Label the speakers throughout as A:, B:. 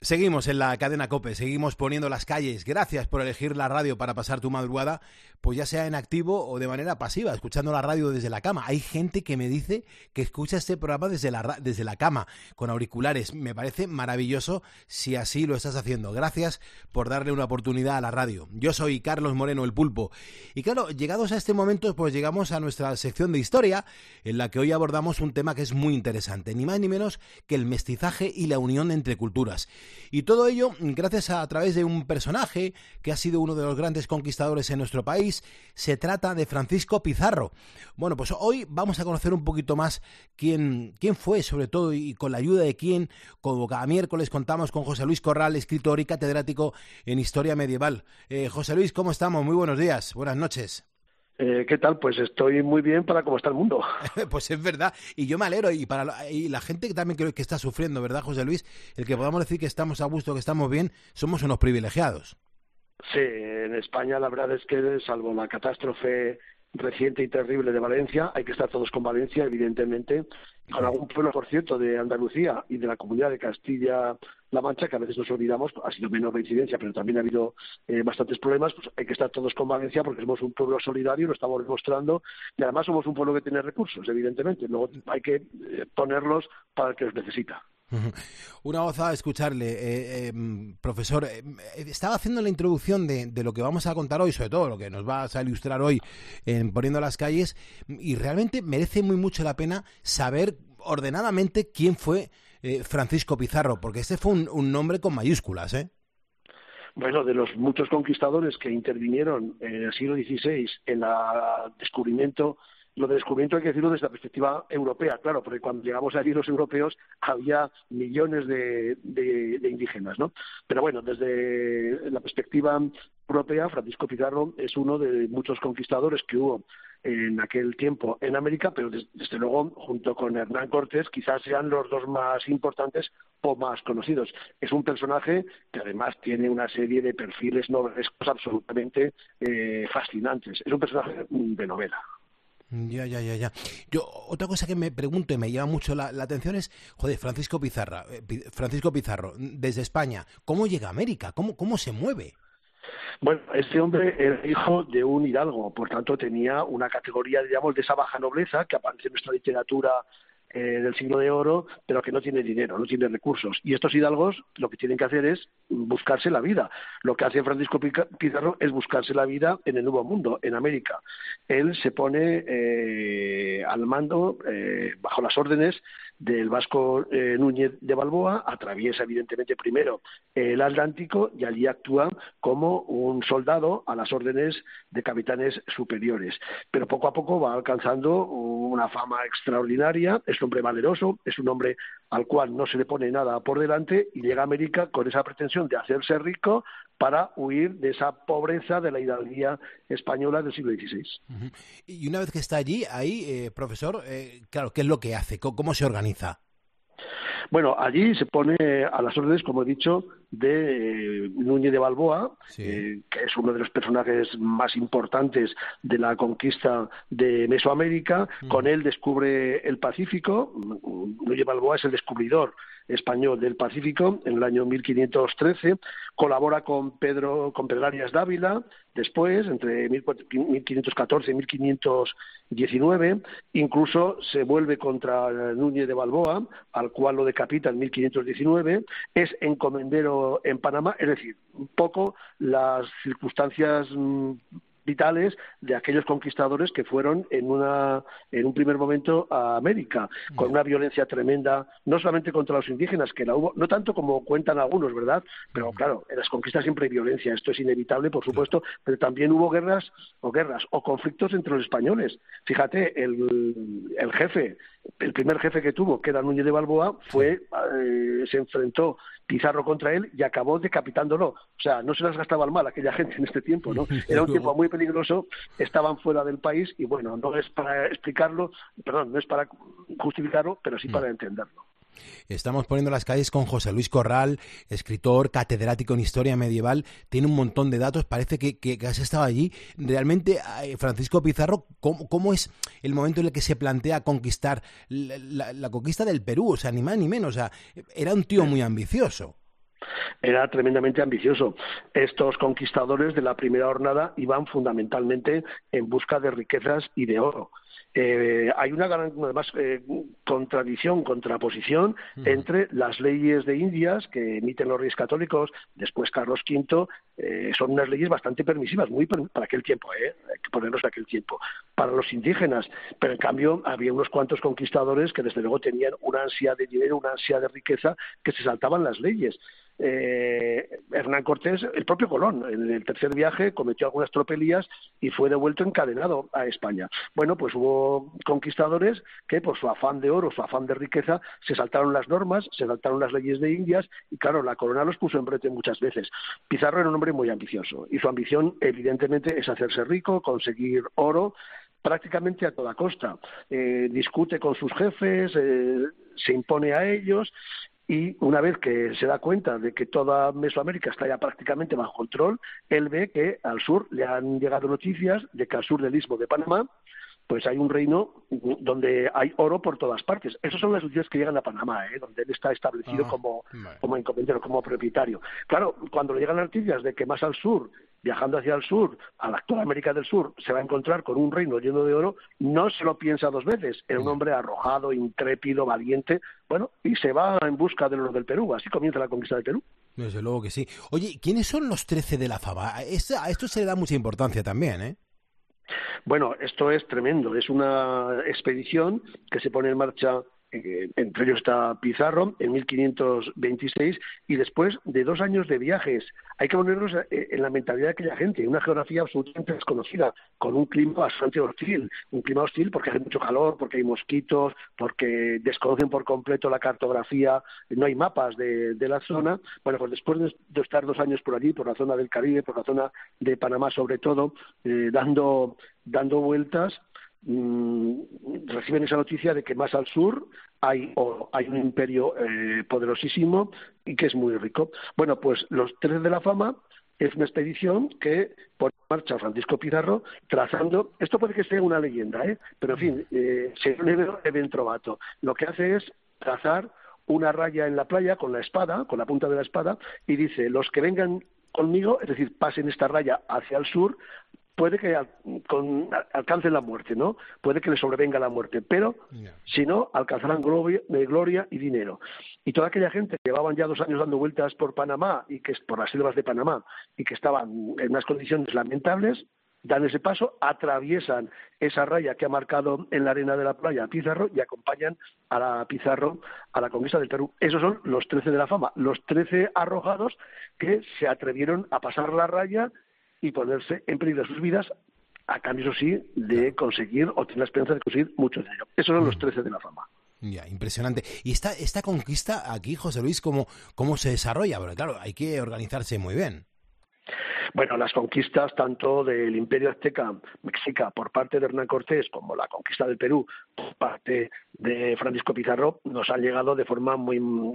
A: Seguimos en la cadena COPE, seguimos poniendo las calles. Gracias por elegir la radio para pasar tu madrugada, pues ya sea en activo o de manera pasiva, escuchando la radio desde la cama. Hay gente que me dice que escucha este programa desde la cama, con auriculares. Me parece maravilloso si así lo estás haciendo. Gracias por darle una oportunidad a la radio. Yo soy Carlos Moreno, el Pulpo. Y claro, llegados a este momento, pues llegamos a nuestra sección de historia, en la que hoy abordamos un tema que es muy interesante, ni más ni menos que el mestizaje y la unión entre culturas. Y todo ello gracias a través de un personaje que ha sido uno de los grandes conquistadores en nuestro país. Se trata de Francisco Pizarro. Bueno, pues hoy vamos a conocer un poquito más quién fue, sobre todo, y con la ayuda de quién, como cada miércoles contamos con José Luis Corral, escritor y catedrático en Historia Medieval. José Luis, ¿cómo estamos? Muy buenos días, buenas noches.
B: ¿Qué tal? Pues estoy muy bien para cómo está el mundo.
A: Pues es verdad, y yo me alegro, y la gente que también creo que está sufriendo, ¿verdad, José Luis? El que podamos decir que estamos a gusto, que estamos bien, somos unos privilegiados.
B: Sí, en España la verdad es que, salvo la catástrofe reciente y terrible de Valencia, hay que estar todos con Valencia, evidentemente, con algún pueblo, por cierto, de Andalucía y de la comunidad de Castilla-La Mancha, que a veces nos olvidamos, ha sido menos la incidencia, pero también ha habido bastantes problemas. Pues hay que estar todos con Valencia porque somos un pueblo solidario, lo estamos demostrando, y además somos un pueblo que tiene recursos, evidentemente. Luego hay que ponerlos para el que los necesita.
A: Una goza escucharle, profesor. Estaba haciendo la introducción de lo que vamos a contar hoy, sobre todo lo que nos vas a ilustrar hoy en Poniendo las Calles, y realmente merece muy mucho la pena saber ordenadamente quién fue Francisco Pizarro, porque este fue un nombre con mayúsculas, ¿eh?
B: Bueno, de los muchos conquistadores que intervinieron en el siglo XVI en el descubrimiento. Lo de descubrimiento hay que decirlo desde la perspectiva europea, claro, porque cuando llegamos allí los europeos había millones de indígenas, ¿no? Pero bueno, desde la perspectiva europea, Francisco Pizarro es uno de muchos conquistadores que hubo en aquel tiempo en América, pero desde luego, junto con Hernán Cortés, quizás sean los dos más importantes o más conocidos. Es un personaje que además tiene una serie de perfiles novelescos absolutamente fascinantes. Es un personaje de novela.
A: Ya. Yo, otra cosa que me pregunto y me llama mucho la atención es, Francisco Pizarro, desde España, ¿cómo llega a América? ¿Cómo se mueve?
B: Bueno, este hombre era hijo de un hidalgo, por tanto tenía una categoría, digamos, de esa baja nobleza que aparece en nuestra literatura del siglo de oro, pero que no tiene dinero, no tiene recursos. Y estos hidalgos lo que tienen que hacer es buscarse la vida. Lo que hace Francisco Pizarro es buscarse la vida en el Nuevo Mundo, en América. Él se pone al mando, bajo las órdenes del vasco Núñez de Balboa, atraviesa evidentemente primero el Atlántico y allí actúa como un soldado a las órdenes de capitanes superiores. Pero poco a poco va alcanzando una fama extraordinaria. Es un hombre valeroso, es un hombre al cual no se le pone nada por delante y llega a América con esa pretensión de hacerse rico para huir de esa pobreza de la hidalguía española del siglo XVI.
A: Uh-huh. Y una vez que está allí, ahí, profesor, claro, ¿qué es lo que hace? ¿Cómo se organiza?
B: Bueno, allí se pone a las órdenes, como he dicho, de Núñez de Balboa, sí, que es uno de los personajes más importantes de la conquista de Mesoamérica. Con él descubre el Pacífico. Núñez de Balboa es el descubridor español del Pacífico en el año 1513, colabora con Pedro Arias Dávila, después, entre 1514 y 1519, incluso se vuelve contra Núñez de Balboa, al cual lo decapita en 1519, es encomendero en Panamá, es decir, un poco las circunstancias vitales de aquellos conquistadores que fueron en un primer momento a América, con una violencia tremenda, no solamente contra los indígenas, que la hubo, no tanto como cuentan algunos, ¿verdad? Pero claro, en las conquistas siempre hay violencia, esto es inevitable, por supuesto, pero también hubo guerras o conflictos entre los españoles. Fíjate, el jefe, el primer jefe que tuvo, que era Núñez de Balboa, se enfrentó Pizarro contra él y acabó decapitándolo. O sea, no se las gastaba mal aquella gente en este tiempo, ¿no? Era un tiempo muy peligroso, estaban fuera del país y bueno, no es para explicarlo, no es para justificarlo, pero sí para entenderlo.
A: Estamos poniendo las calles con José Luis Corral, escritor, catedrático en Historia Medieval, tiene un montón de datos, parece que has estado allí. Realmente, Francisco Pizarro, ¿cómo es el momento en el que se plantea conquistar la conquista del Perú? O sea, ni más ni menos, o sea, era un tío muy ambicioso.
B: era tremendamente ambicioso. Estos conquistadores de la primera jornada iban fundamentalmente en busca de riquezas y de oro. Hay una gran, además, contraposición entre las leyes de Indias que emiten los reyes católicos, después Carlos V, son unas leyes bastante permisivas, para aquel tiempo, hay que ponernos aquel tiempo, para los indígenas, pero en cambio había unos cuantos conquistadores que desde luego tenían una ansia de dinero, una ansia de riqueza, que se saltaban las leyes. Hernán Cortés, el propio Colón, en el tercer viaje cometió algunas tropelías y fue devuelto encadenado a España. Bueno, pues hubo conquistadores que por su afán de oro, su afán de riqueza, se saltaron las normas, se saltaron las leyes de Indias y claro, la corona los puso en brete muchas veces. Pizarro era un hombre muy ambicioso y su ambición evidentemente es hacerse rico, conseguir oro, prácticamente a toda costa. Discute con sus jefes, se impone a ellos. Y una vez que se da cuenta de que toda Mesoamérica está ya prácticamente bajo control, él ve que al sur le han llegado noticias de que al sur del istmo de Panamá pues hay un reino donde hay oro por todas partes. Esas son las noticias que llegan a Panamá, donde él está establecido como encomendero, como propietario. Claro, cuando le llegan las noticias de que más al sur, viajando hacia el sur, a la actual América del Sur, se va a encontrar con un reino lleno de oro, no se lo piensa dos veces. Era un hombre arrojado, intrépido, valiente, bueno, y se va en busca del oro del Perú. Así comienza la conquista del Perú.
A: Desde luego que sí. Oye, ¿quiénes son los 13 de la fama? A esto se le da mucha importancia también, ¿eh?
B: Bueno, esto es tremendo. Es una expedición que se pone en marcha, entre ellos está Pizarro, en 1526, y después de 2 años de viajes. Hay que ponernos en la mentalidad de aquella gente, una geografía absolutamente desconocida, con un clima bastante hostil. Un clima hostil porque hace mucho calor, porque hay mosquitos, porque desconocen por completo la cartografía, no hay mapas de la zona. Bueno, pues después de estar 2 años por allí, por la zona del Caribe, por la zona de Panamá sobre todo, dando vueltas, reciben esa noticia de que más al sur hay un imperio poderosísimo y que es muy rico. Bueno, pues los 13 de la fama es una expedición que pone en marcha Francisco Pizarro trazando, esto puede que sea una leyenda, pero en fin, según Eben Trovato, lo que hace es trazar una raya en la playa con la espada, con la punta de la espada, y dice, los que vengan conmigo, es decir, pasen esta raya hacia el sur, puede que alcancen la muerte, ¿no? Puede que les sobrevenga la muerte, pero si no, alcanzarán gloria y dinero. Y toda aquella gente que llevaban ya 2 años dando vueltas por Panamá, y que por las selvas de Panamá, y que estaban en unas condiciones lamentables, dan ese paso, atraviesan esa raya que ha marcado en la arena de la playa a Pizarro y acompañan a Pizarro a la conquista del Perú. Esos son los 13 de la fama, los 13 arrojados que se atrevieron a pasar la raya y ponerse en peligro sus vidas, a cambio, eso sí, de conseguir, o tener la esperanza de conseguir mucho dinero. Esos son los 13 de la fama.
A: Ya, impresionante. ¿Y esta conquista aquí, José Luis, cómo se desarrolla? Porque claro, hay que organizarse muy bien.
B: Bueno, las conquistas tanto del Imperio Azteca, Mexica, por parte de Hernán Cortés, como la conquista del Perú por parte de Francisco Pizarro, nos han llegado de forma muy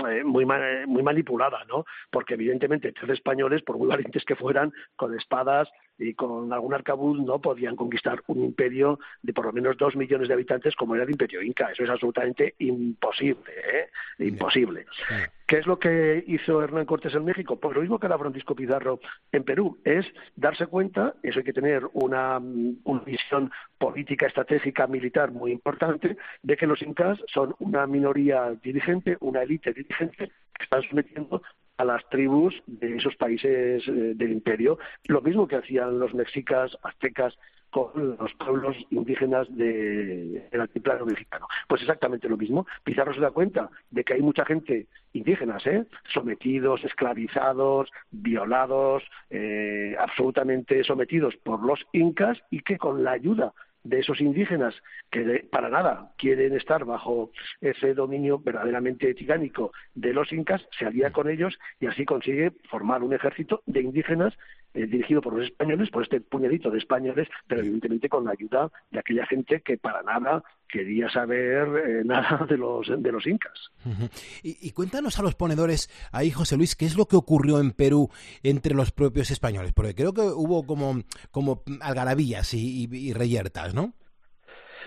B: manipulada, ¿no? Porque evidentemente 13 españoles, por muy valientes que fueran, con espadas y con algún arcabuz, no podían conquistar un imperio de por lo menos 2 millones de habitantes como era el Imperio Inca. Eso es absolutamente imposible, imposible. ¿Qué es lo que hizo Hernán Cortés en México? Pues lo mismo que era Francisco Pizarro en Perú, es darse cuenta, eso hay que tener una visión política, estratégica, militar muy importante, de que los incas son una minoría dirigente, una élite dirigente que están sometiendo a las tribus de esos países del imperio, lo mismo que hacían los mexicas, aztecas, con los pueblos indígenas del altiplano mexicano. Pues exactamente lo mismo. Pizarro se da cuenta de que hay mucha gente indígenas, sometidos, esclavizados, violados, absolutamente sometidos por los incas, y que con la ayuda de esos indígenas que para nada quieren estar bajo ese dominio verdaderamente tiránico de los incas, se alía con ellos y así consigue formar un ejército de indígenas dirigido por los españoles, por este puñadito de españoles, pero evidentemente con la ayuda de aquella gente que para nada quería saber nada de los incas.
A: Y cuéntanos a los ponedores ahí, José Luis, ¿qué es lo que ocurrió en Perú entre los propios españoles? Porque creo que hubo como algarabías y reyertas, ¿no?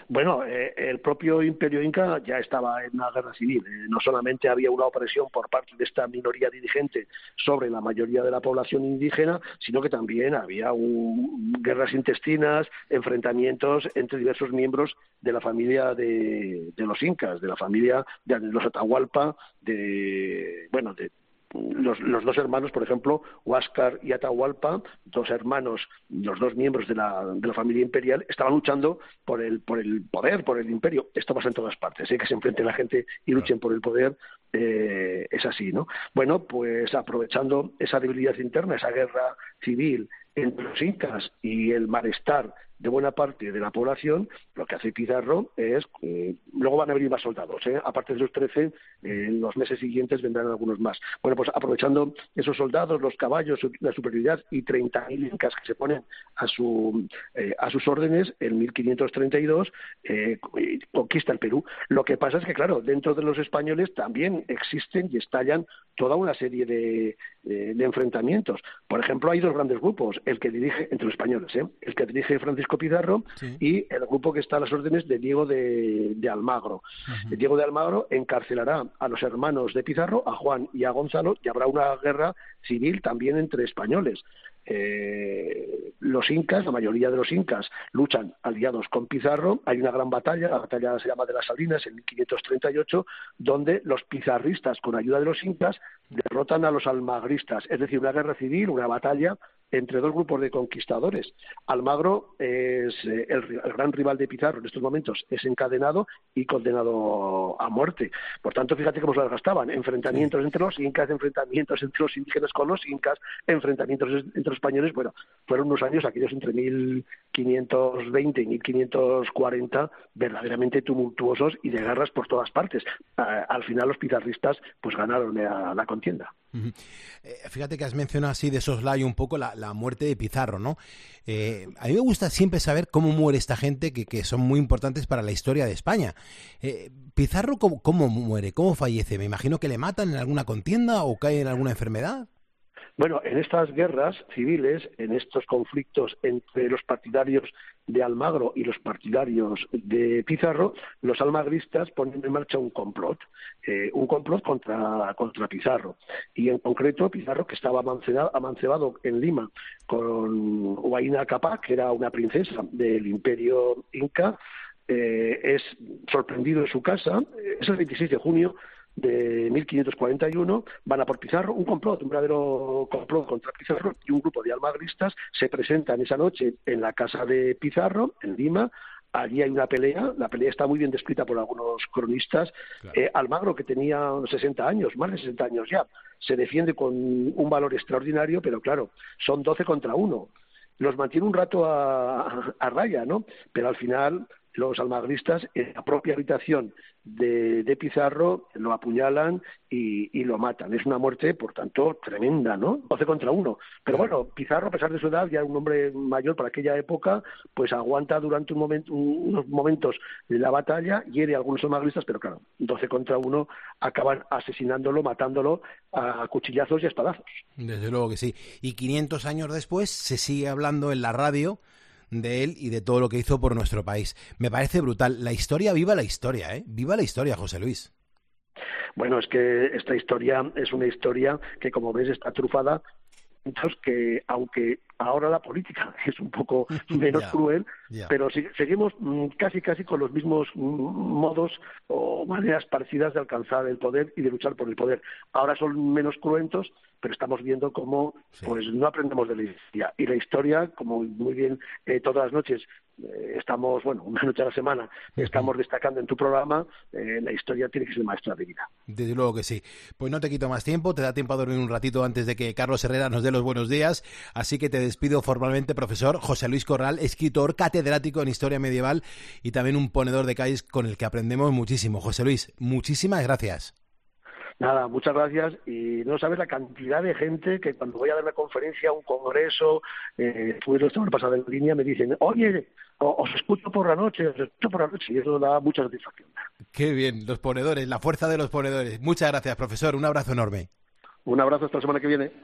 B: Bueno, el propio Imperio Inca ya estaba en una guerra civil. No solamente había una opresión por parte de esta minoría dirigente sobre la mayoría de la población indígena, sino que también había guerras intestinas, enfrentamientos entre diversos miembros de la familia de los incas, de la familia de los Atahualpa, de los dos hermanos, por ejemplo, Huáscar y Atahualpa, dos hermanos, los dos miembros de la familia imperial, estaban luchando por el poder, por el imperio. Esto pasa en todas partes, que se enfrenten la gente y luchen por el poder, es así, ¿no? Bueno, pues aprovechando esa debilidad interna, esa guerra civil entre los incas y el malestar de buena parte de la población, lo que hace Pizarro es, luego van a venir más soldados, aparte de esos 13, en los meses siguientes vendrán algunos más. Bueno, pues aprovechando esos soldados, los caballos, la superioridad y 30.000 incas que se ponen a sus órdenes, en 1532 conquista el Perú. Lo que pasa es que, claro, dentro de los españoles también existen y estallan toda una serie de enfrentamientos. Por ejemplo, hay dos grandes grupos, el que dirige, entre los españoles, el que dirige Francisco Pizarro, sí, y el grupo que está a las órdenes de Diego de Almagro. Uh-huh. Diego de Almagro encarcelará a los hermanos de Pizarro, a Juan y a Gonzalo, y habrá una guerra civil también entre españoles. Los incas, la mayoría de los incas, luchan aliados con Pizarro. Hay una gran batalla, la batalla se llama de las Salinas, en 1538, donde los pizarristas, con ayuda de los incas, derrotan a los almagristas, es decir, una guerra civil, una batalla entre dos grupos de conquistadores. Almagro es el gran rival de Pizarro en estos momentos, es encadenado y condenado a muerte. Por tanto, fíjate cómo se las gastaban: enfrentamientos entre los incas, enfrentamientos entre los indígenas con los incas, enfrentamientos entre los españoles. Bueno, fueron unos años, aquellos entre 1520 y 1540, verdaderamente tumultuosos y de guerras por todas partes. Al final los pizarristas pues ganaron la contienda.
A: Uh-huh. Fíjate que has mencionado así de soslayo un poco la muerte de Pizarro, ¿no? A mí me gusta siempre saber cómo muere esta gente que son muy importantes para la historia de España. Pizarro, ¿cómo muere? ¿Cómo fallece? Me imagino que le matan en alguna contienda o cae en alguna enfermedad.
B: Bueno, en estas guerras civiles, en estos conflictos entre los partidarios de Almagro y los partidarios de Pizarro, los almagristas ponen en marcha un complot contra Pizarro. Y en concreto, Pizarro, que estaba amancebado en Lima con Huayna Capac, que era una princesa del Imperio Inca, es sorprendido en su casa. Es el 26 de junio de 1541, van a por Pizarro, un verdadero complot contra Pizarro, y un grupo de almagristas se presentan esa noche en la casa de Pizarro, en Lima. Allí hay una pelea, la pelea está muy bien descrita por algunos cronistas. Claro. Almagro, que tenía 60 años, más de 60 años ya, se defiende con un valor extraordinario, pero claro, son 12 contra 1. Los mantiene un rato a raya, ¿no? Pero al final los almagristas, en la propia habitación de Pizarro, lo apuñalan y lo matan. Es una muerte, por tanto, tremenda, ¿no? 12 contra 1. Pero bueno, Pizarro, a pesar de su edad, ya un hombre mayor para aquella época, pues aguanta durante unos momentos de la batalla, hiere a algunos almagristas, pero claro, 12 contra 1 acaban asesinándolo, matándolo a cuchillazos y a espadazos.
A: Desde luego que sí. Y 500 años después se sigue hablando en la radio de él y de todo lo que hizo por nuestro país. Me parece brutal. La historia, viva la historia, ¿eh? Viva la historia, José Luis.
B: Bueno, es que esta historia es una historia que, como ves, está trufada, que aunque ahora la política es un poco menos cruel, pero seguimos casi con los mismos modos o maneras parecidas de alcanzar el poder y de luchar por el poder. Ahora son menos cruentos, pero estamos viendo cómo pues no aprendemos de la historia. Y la historia, como muy bien todas las noches estamos, una noche a la semana, estamos destacando en tu programa, la historia tiene que ser maestra de vida.
A: Desde luego que sí. Pues no te quito más tiempo, te da tiempo a dormir un ratito antes de que Carlos Herrera nos dé los buenos días, así que te despido formalmente, profesor José Luis Corral, escritor, catedrático en Historia Medieval y también un ponedor de calles con el que aprendemos muchísimo. José Luis, muchísimas gracias.
B: Nada, muchas gracias, y no sabes la cantidad de gente que cuando voy a dar una conferencia, un congreso, fui la semana pasada en línea, me dicen, oye, os escucho por la noche, y eso da mucha satisfacción.
A: Qué bien, los ponedores, la fuerza de los ponedores. Muchas gracias, profesor, un abrazo enorme.
B: Un abrazo, hasta la semana que viene.